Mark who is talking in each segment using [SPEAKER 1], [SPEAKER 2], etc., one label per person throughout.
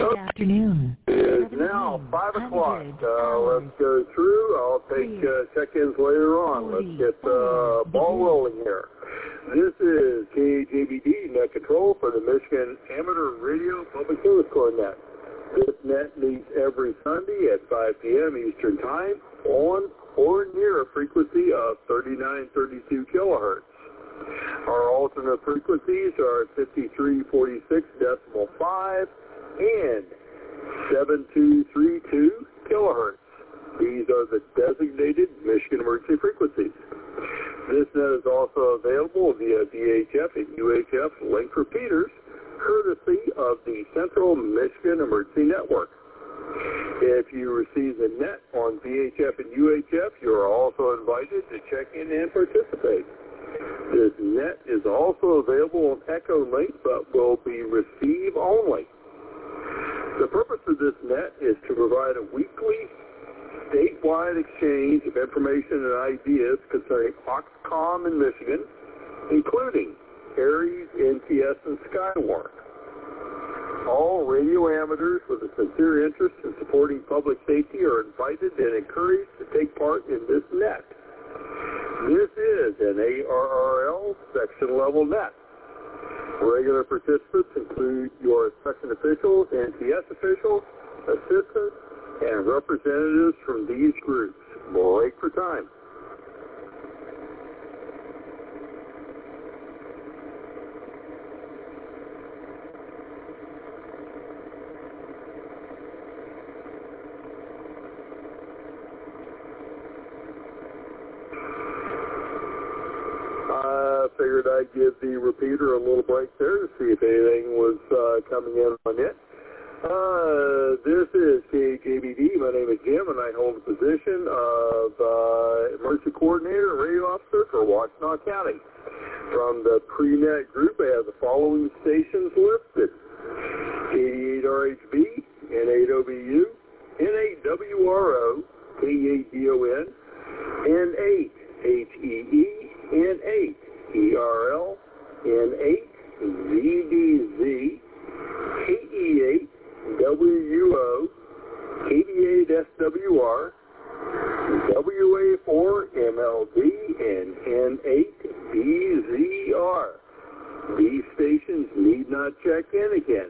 [SPEAKER 1] Good afternoon.
[SPEAKER 2] It is now 5 o'clock. Let's go through. I'll take check-ins later on. Let's get the ball rolling here. This is KJBD Net Control for the Michigan Amateur Radio Public Service Corps Net. This net meets every Sunday at 5 p.m. Eastern Time on or near a frequency of 3932 kilohertz. Our alternate frequencies are 5346.5 and 7232 kilohertz. These are the designated Michigan emergency frequencies. This net is also available via VHF and UHF link repeaters, courtesy of the Central Michigan Emergency Network. If you receive the net on VHF and UHF, you are also invited to check in and participate. This net is also available on Echo Link, but will be receive only. The purpose of this net is to provide a weekly statewide exchange of information and ideas concerning Oxcom in Michigan, including ARES, NTS, and Skywarn. All radio amateurs with a sincere interest in supporting public safety are invited and encouraged to take part in this net. This is an ARRL section level net. Regular participants include your section officials, NTS officials, assistants, and representatives from these groups. Break for time. Figured I'd give the repeater a little break there to see if anything was coming in on it. This is KJBD. My name is Jim, and I hold the position of Emergency Coordinator and Radio Officer for Washtenaw County. From the pre-net group, I have the following stations listed: 88RHB, N8OBU, N8WRO, K8DON, N8HEE, N8 ERL, N8 VDZ, KE8 WUO, KB8 SWR, WA4 MLD, and N8 BZR. These stations need not check in again.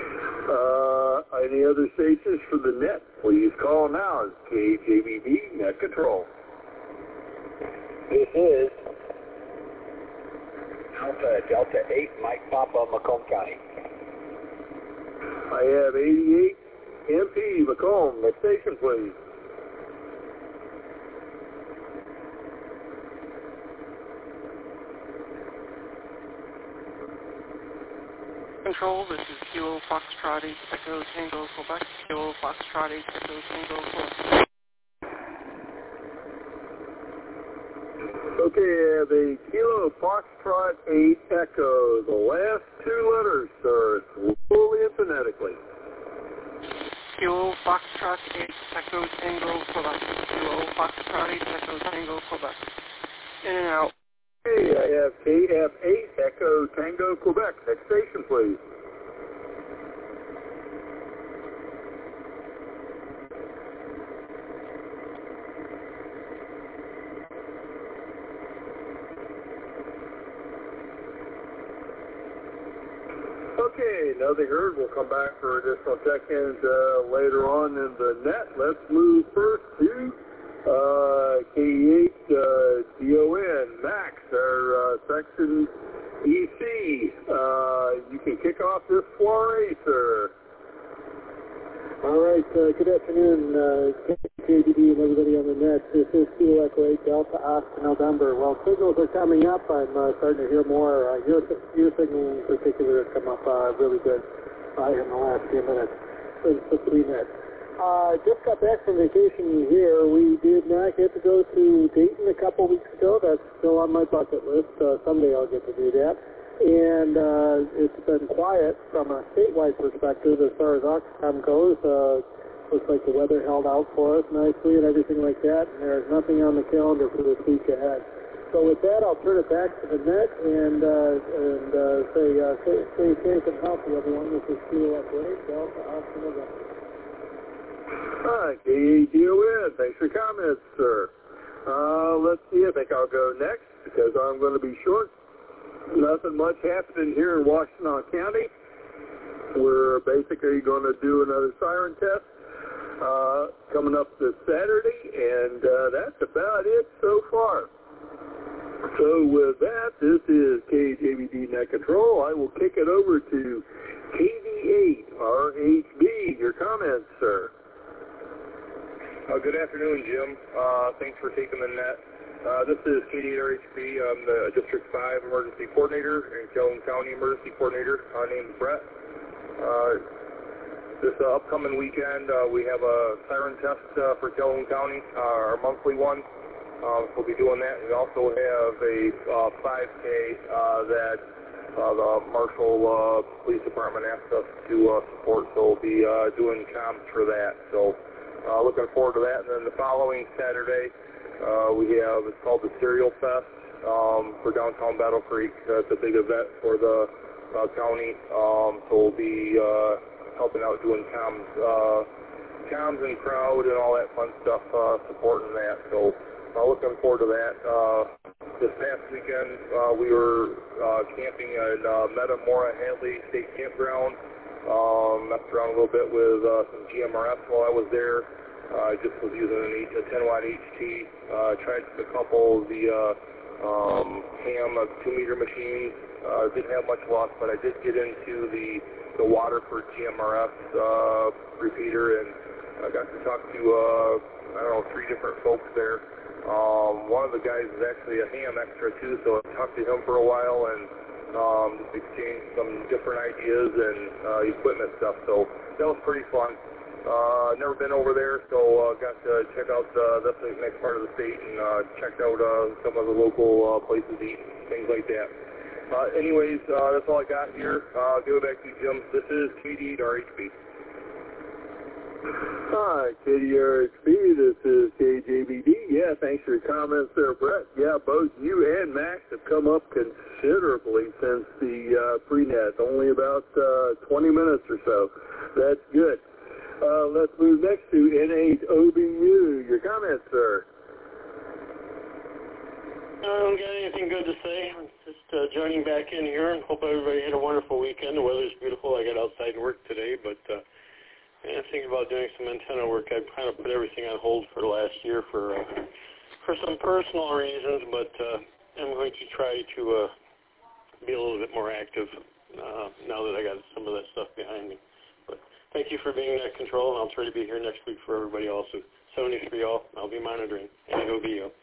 [SPEAKER 2] Any other stations for the net, please call now. It's KJBD Net Control.
[SPEAKER 3] This is Alpha Delta 8, Mike Papa, Macomb County.
[SPEAKER 2] I have 88 MP Macomb. Next station, please.
[SPEAKER 4] Control, this is Kilo Foxtrot 8 Echo Tango Quebec. Kilo Foxtrot 8 Echo Tango Quebec.
[SPEAKER 2] Okay, I have a Kilo Foxtrot 8 Echo. The last two letters, sir, slowly and phonetically.
[SPEAKER 4] Kilo Foxtrot 8 Echo Tango Quebec. Kilo Foxtrot 8 Echo Tango Quebec. In and out.
[SPEAKER 2] Okay, I have KF8 Echo Tango Quebec. Next station, please. Okay, nothing heard. We'll come back for additional check-ins later on in the net. Let's move first to K8 DON, Max, our section EC. You can kick off this soiree, sir.
[SPEAKER 5] All right, good afternoon, KJBD and everybody on the net. This is Kilo Echo 8 Delta Oscar November. Well, signals are coming up. I'm starting to hear more. Your signal in particular has come up really good in the last few minutes since the pre-net. Just got back from vacation here. We did not get to go to Dayton a couple weeks ago. That's still on my bucket list. Someday I'll get to do that. And it's been quiet from a statewide perspective as far as Oxcom goes. Looks like the weather held out for us nicely and everything like that. And there's nothing on the calendar for this week ahead. So with that, I'll turn it back to the net and say stay safe and healthy, everyone. This is Kilo Echo 8, Delta Austin, November.
[SPEAKER 2] Hi, KADON. Thanks for your comments, sir. Let's see. I think I'll go next because I'm going to be short. Nothing much happening here in Washtenaw County. We're basically going to do another siren test coming up this Saturday, and that's about it so far. So with that, this is KJVD Net Control. I will kick it over to KV8RHB. Your comments, sir.
[SPEAKER 1] Good afternoon, Jim. Thanks for taking the net. This is KV8RHB. I'm the District 5 Emergency Coordinator and Calhoun County Emergency Coordinator. Named Brett. This upcoming weekend, we have a siren test for Calhoun County, our monthly one. So we'll be doing that. We also have a 5K that the Marshall Police Department asked us to support, so we'll be doing comms for that. So looking forward to that. And then the following Saturday, we have, it's called the Cereal Fest for downtown Battle Creek. It's a big event for the county, so we'll be helping out doing comms and crowd and all that fun stuff, supporting that. So looking forward to that. This past weekend, we were camping at Metamora Hadley State Campground. Messed around a little bit with some GMRS while I was there. I just was using a 10-watt HT. Tried a couple of the ham 2-meter machines. Didn't have much luck, but I did get into the Waterford GMRS repeater, and I got to talk to, 3 different folks there. One of the guys is actually a ham extra too, so I talked to him for a while and just exchanged some different ideas and equipment stuff. So that was pretty fun. Never been over there, so got to check out the next part of the state and checked out some of the local places to eat, things like that. Anyways, that's all I got here. Give it back to you, Jim. This is KD8RHB.
[SPEAKER 2] Hi, KD8RHB. This is KJVD. Yeah, thanks for your comments there, Brett. Yeah, both you and Max have come up considerably since the pre-net, only about 20 minutes or so. That's good. Let's move next to N8OBU. Your comments, sir.
[SPEAKER 6] I don't got anything good to say. Just joining back in here and hope everybody had a wonderful weekend. The weather's beautiful. I got outside and work today, but I'm thinking about doing some antenna work. I kind of put everything on hold for last year for some personal reasons, but I'm going to try to be a little bit more active now that I got some of that stuff behind me. But thank you for being Net Control, and I'll try to be here next week for everybody also. 73 all. I'll be monitoring. And it'll be you.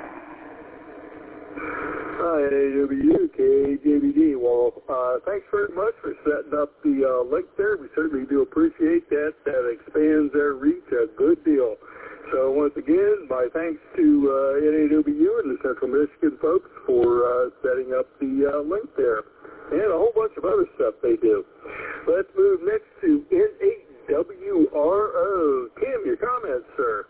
[SPEAKER 2] Hi, NAWU, KJVD. Well, thanks very much for setting up the link there. We certainly do appreciate that. That expands their reach a good deal. So once again, my thanks to NAWU and the Central Michigan folks for setting up the link there. And a whole bunch of other stuff they do. Let's move next to N8WRO. Tim, your comments, sir.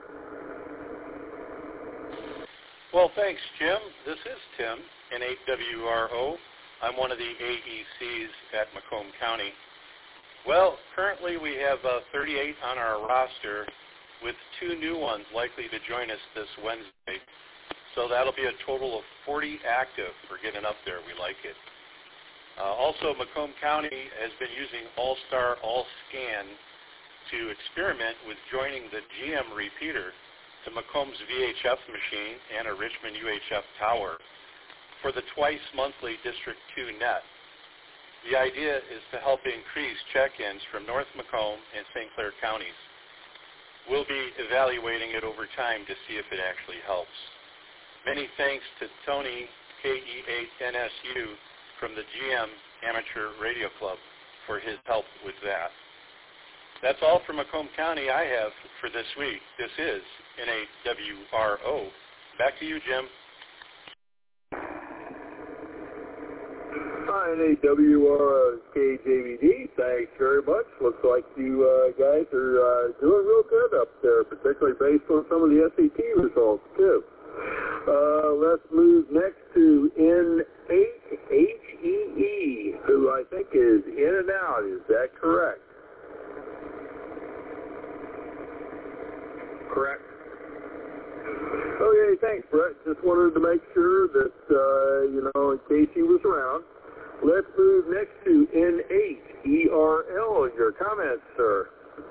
[SPEAKER 7] Well, thanks, Jim. This is Tim, N8WRO. I'm one of the AECs at Macomb County. Well, currently we have 38 on our roster with 2 new ones likely to join us this Wednesday. So that'll be a total of 40 active. We're getting up there. We like it. Also, Macomb County has been using All-Star All-Scan to experiment with joining the GM repeater to Macomb's VHF machine and a Richmond UHF tower for the twice-monthly District 2 net. The idea is to help increase check-ins from North Macomb and St. Clair counties. We'll be evaluating it over time to see if it actually helps. Many thanks to Tony, KE8NSU, from the GM Amateur Radio Club for his help with that. That's all from Macomb County I have for this week. This is N8WRO. Back to you, Jim.
[SPEAKER 2] Hi, N8WRO KJVD. Thanks very much. Looks like you guys are doing real good up there, particularly based on some of the SAT results, too. let's move next to N8HEE, who I think is in and out. Is that correct?
[SPEAKER 1] Correct.
[SPEAKER 2] Okay, thanks, Brett. Just wanted to make sure that, in case he was around. Let's move next to N8ERL. Your comments, sir.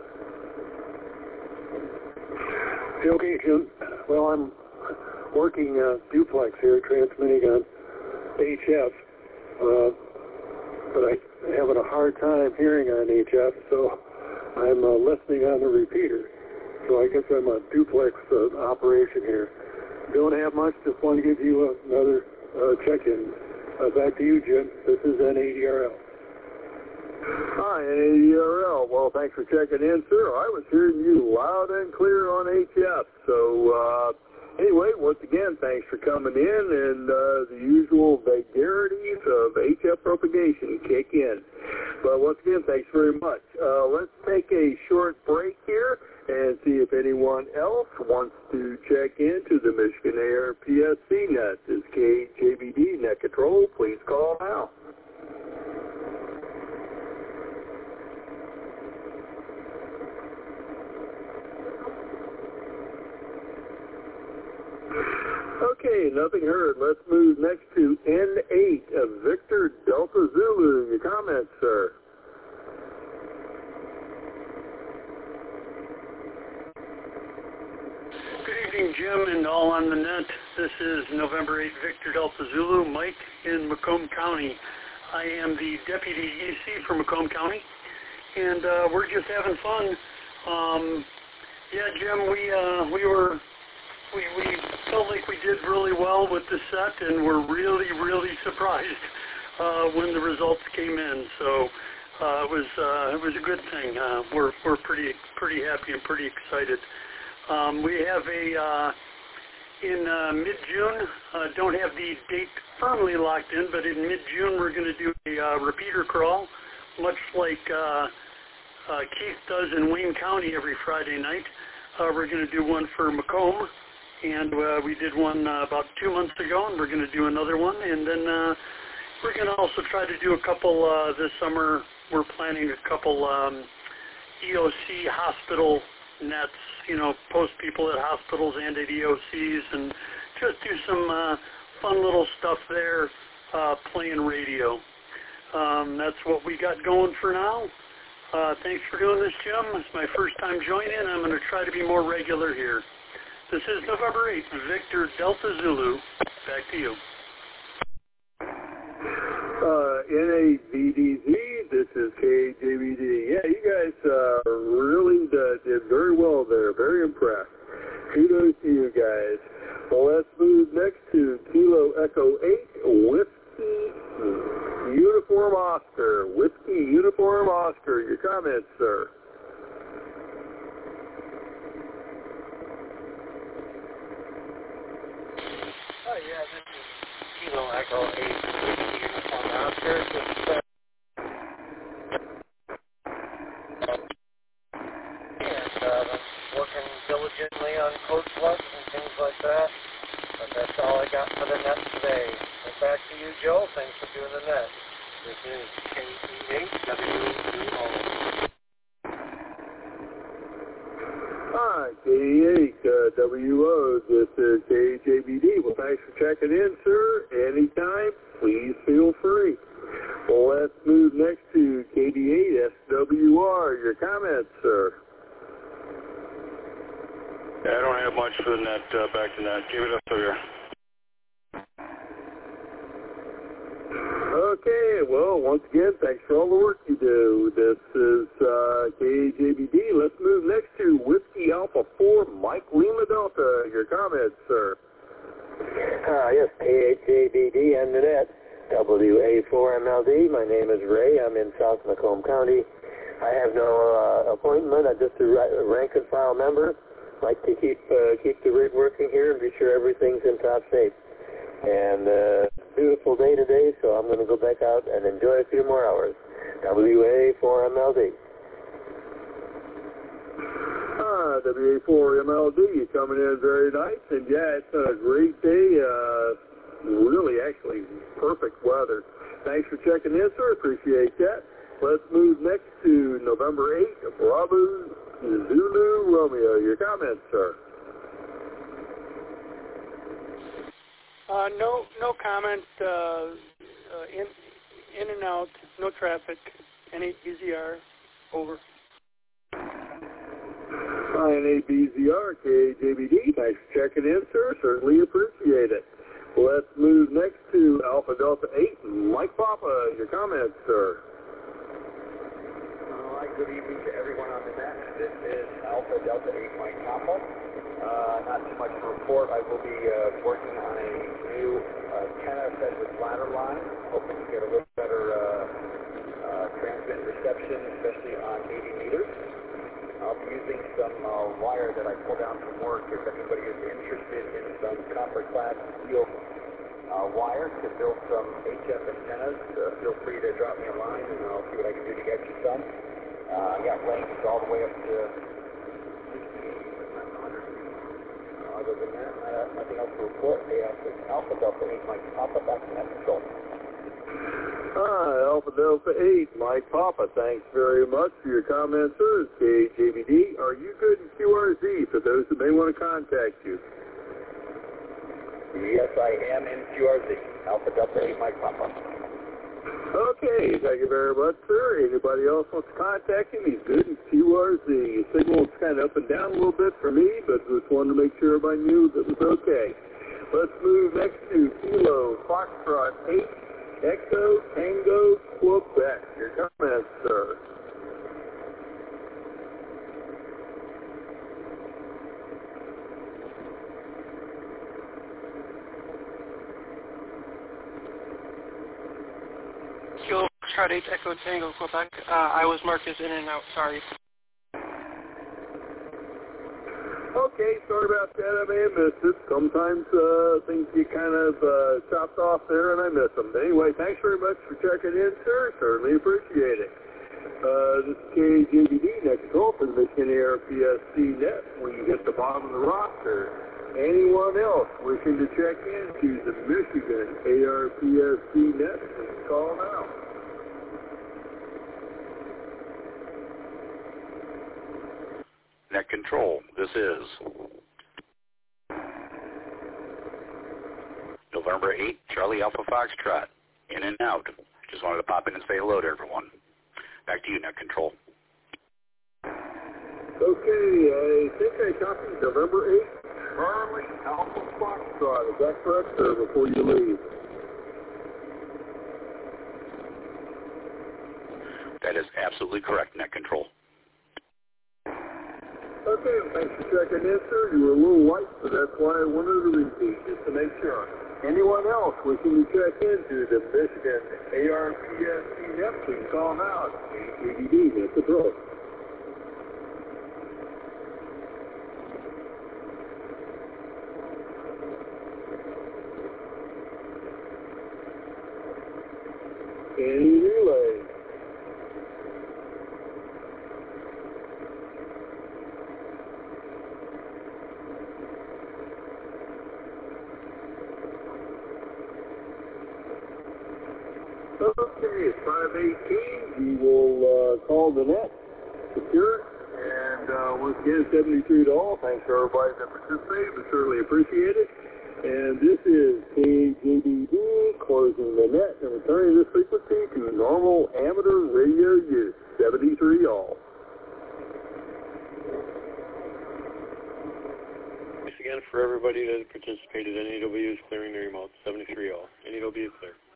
[SPEAKER 5] Okay, Jim. Well, I'm working duplex here, transmitting on HF, but I'm having a hard time hearing on HF, so I'm listening on the repeater. So I guess I'm a duplex operation here. Don't have much, just want to give you another check-in. Back to you, Jim. This is N8ERL.
[SPEAKER 2] Hi, N8ERL. Well, thanks for checking in, sir. I was hearing you loud and clear on HF. So, anyway, once again, thanks for coming in, and the usual vagaries of HF propagation kick in. But once again, thanks very much. Let's take a short break here and see if anyone else wants to check into the Michigan Air PSC net. This is KJBD Net Control. Please call now. Okay, nothing heard. Let's move next to N8 of Victor Delta Zulu. Your comments, sir.
[SPEAKER 6] Good evening, Jim, and all on the net. This is November 8 Victor Delta Zulu, Mike in Macomb County. I am the Deputy EC for Macomb County, and we're just having fun. Yeah, Jim, we felt like we did really well with the set, and we're really, really surprised when the results came in. So it was a good thing. We're pretty happy and pretty excited. We have in mid-June, don't have the date firmly locked in, but in mid-June we're going to do a repeater crawl, much like Keith does in Wayne County every Friday night. We're going to do one for Macomb, and we did one about 2 months ago, and we're going to do another one, and then we're going to also try to do a couple this summer. We're planning a couple EOC hospital nets, post people at hospitals and at EOCs, and just do some fun little stuff there, playing radio. That's what we got going for now. Thanks for doing this, Jim. It's my first time joining. I'm going to try to be more regular here. This is November 8th, Victor Delta Zulu. Back to you.
[SPEAKER 2] NAVDZ, this is KJVD. Yeah, you guys really did very well there. Very impressed. Kudos to you guys. Well, let's move next to Kilo Echo 8, Whiskey Uniform Oscar. Whiskey Uniform Oscar. Your comments, sir.
[SPEAKER 8] Oh, yeah, this is Kilo Echo 8, Whiskey Uniform Oscar. And working diligently on code plus and things like that. But that's all I got for the net today. And back to you, Joe. Thanks for doing the net. This is KE8WO.
[SPEAKER 2] Hi, KE8WO. This is KJBD. Well, thanks for checking in, sir. Anytime, please feel free. Well, let's move next to KD8SWR. Your comments, sir.
[SPEAKER 1] Yeah, I don't have much for the net, back to net. Give it up here.
[SPEAKER 2] Okay, well, once again, thanks for all the work you do. This is KJBD. Let's move next to Whiskey Alpha 4, Mike Lima Delta. Your comments, sir.
[SPEAKER 3] Yes, KHJBD and the net. WA4MLD. My name is Ray. I'm in South Macomb County. I have no appointment. I'm just a rank and file member. Like to keep the rig working here and be sure everything's in top shape. And beautiful day today, so I'm going to go back out and enjoy a few more hours. WA4MLD.
[SPEAKER 2] WA4MLD coming in very nice. And yeah, it's a great day. Really, actually, perfect weather. Thanks for checking in, sir. Appreciate that. Let's move next to November 8th, Bravo Zulu Romeo. Your comments, sir?
[SPEAKER 4] No comment. In and out. No traffic. N8 BZR. Over.
[SPEAKER 2] N8BZR, KJBD. Thanks for checking in, sir. Certainly appreciate it. Let's move next to Alpha Delta 8, Mike Papa. Your comments, sir.
[SPEAKER 9] All right, good evening to everyone on the net. This is Alpha Delta 8, Mike Papa. Not too much to report. I will be working on a new antenna fed with ladder line, hoping to get a little better transmit reception, especially on 80 meters. I'll be using some wire that I pulled down from work. If anybody is interested in some copper class steel wire to build some HF antennas, feel free to drop me a line and I'll see what I can do to get you some. I got lengths all the way up to 100 feet. Other than that, nothing else to report. Alpha Delta 8, Mike Papa, back to net control.
[SPEAKER 2] Hi, Alpha Delta 8, Mike Papa. Thanks very much for your comments, sir. KJBD, are you good in QRZ for those that may want to contact you?
[SPEAKER 9] Yes, I am in QRZ. Alpha Delta 8, Mike Papa.
[SPEAKER 2] Okay, thank you very much, sir. Anybody else wants to contact him? He's good in QRZ. His signal's kind of up and down a little bit for me, but just wanted to make sure everybody knew that it was okay. Let's move next to Kilo Foxtrot 8. Echo Tango Quebec. Your comments, sir.
[SPEAKER 4] Kilo Foxtrot 8, Echo Tango, Quebec. I was marked as in and out. Sorry.
[SPEAKER 2] Okay, sorry about that. I may have missed it. Sometimes things get kind of chopped off there, and I miss them. Anyway, thanks very much for checking in, sir. Certainly appreciate it. This is KJBD, next control for the Michigan ARPSC net. When you hit the bottom of the roster, anyone else wishing to check into the Michigan ARPSC net, please call now.
[SPEAKER 10] Net control, this is November 8, Charlie Alpha Foxtrot, in and out. Just wanted to pop in and say hello to everyone. Back to you, net control.
[SPEAKER 2] Okay, I think I copied November 8, Charlie Alpha Foxtrot. Is that correct, sir, before you leave?
[SPEAKER 10] That is absolutely correct, net control.
[SPEAKER 2] Okay, thanks for checking in, sir. You were a little light, so that's why I wanted to repeat, just to make sure. Anyone else wishing to check into the Michigan ARPSC net, please call now. KDD, that's the pro. Any relays? Okay, it's 5:18. We will call the net, secure it, and once again, 73 to all. Thanks for everybody that participated. We certainly appreciate it. And this is KJBD closing the net and returning this frequency to normal amateur radio use. 73 all.
[SPEAKER 6] Thanks again for everybody that participated. NAW is clearing their remote. 73 all. NAW is clear.